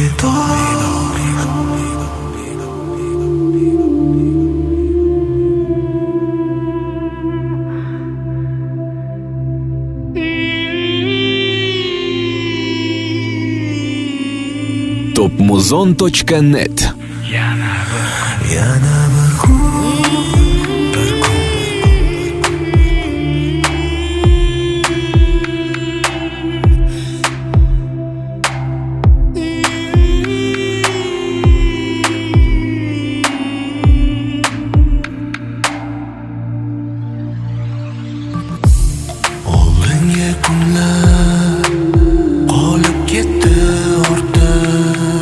topmuzon.net. Yana bir oldingi kunlar qolib ketdi ortda.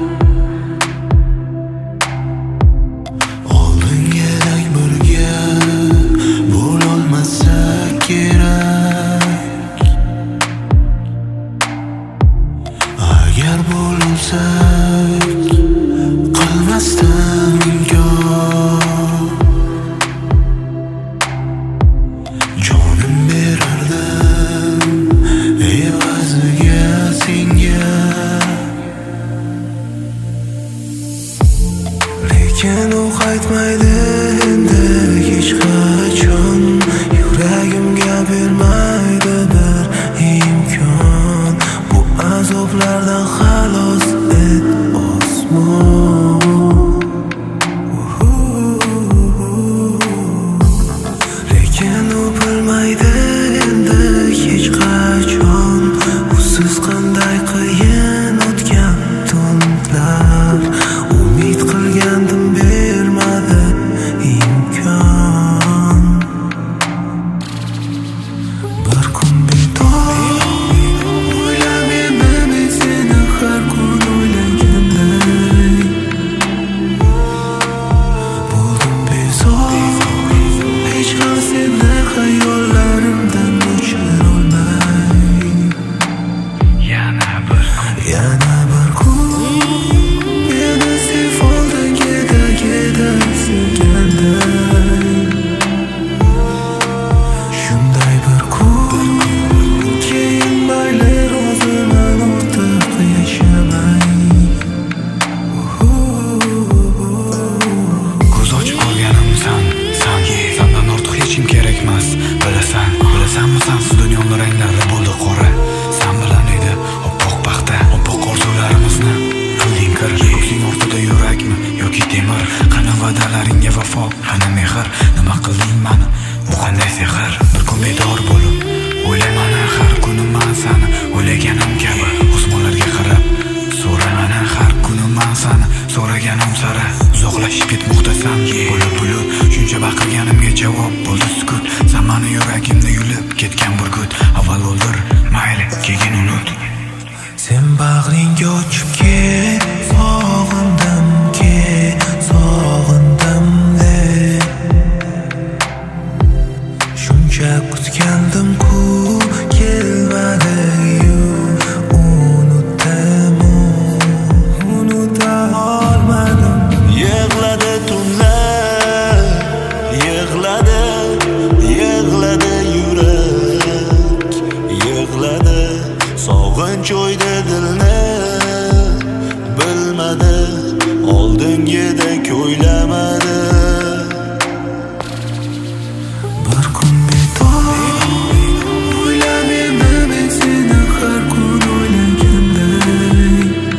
Oldingidek birga bo'lolmasak kerak. Agar bo'lsak qilmasdim inkor. Jonim berardim evaziga senga, lekin u qaytmaydi endi hech qachon. Yuragimga bermaydi bir imkon. Bu azoblardan xalos et osmon. Lekin u bilmaydi endi hech qachon. Usiz qanday qiyin o'tgan tunlar. Umid qilgandim bermadi imkon. Bir kun betob o'ylab edim men seni har kun o'ylaganday. Bo'ldim bezor, hech ham seni xayollarimdan o'chirolmay. yana bir kun meni sev oldingida sevganday. Shunday bir kun keyin mayli roziman ortiq yashamay. ko'z ochib ko'rganimsan sandan ortiq hech kim kerakmas. Bilasanmi sensiz dunyoning ranglari bo'ldi qora. Sen bilan edi oppoq paxta, oppoq orzularimizni qilding kir. Ko'ksing ortida yurakmi yoki temir? Qani va'dalaringga vafo, qani mehr? Nima qilding mani, bu qanday sehr? Bir kun bedor bo'lib o'ylayman har kunim men seni o'ylaganim kabi. Osmonlarga qarab so'raman har kunim men seni so'raganim sari. Uzoqlashib ketmoqdasan bo'lib bulut. Shuncha baqirganimga javob bo'ldi sukut. Sen meni yuragimda yulib ketgan burgut. Avval o'ldir mayli keyin unut. Sen bag'ringga ochib ket, sog'indim de. Shuncha kutgandim-ku kelmadi-yu. Unuta olmadim. Yig'ladi tunlar, yig'ladi yurak, yig'ladi sog'inch o'ydi dilni. Bilmadi, oldingidek o'ylamadi. Bir kun betob o'ylab edim men seni har kun o'ylaganday.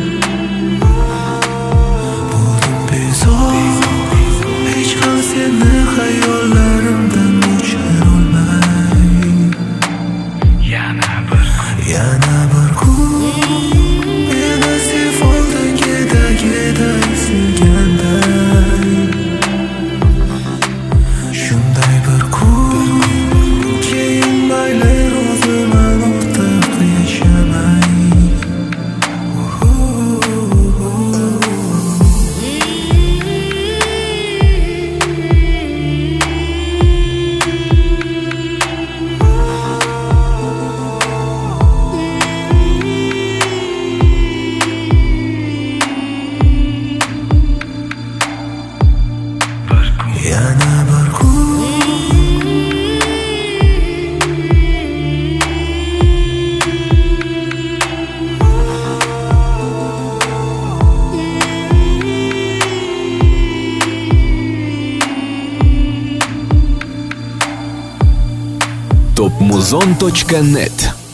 Bo'ldim bezor, hech ham seni xayollarimdan o'chirolmay. yana bir kun meni sev oldingida sevganday. topmuzon.net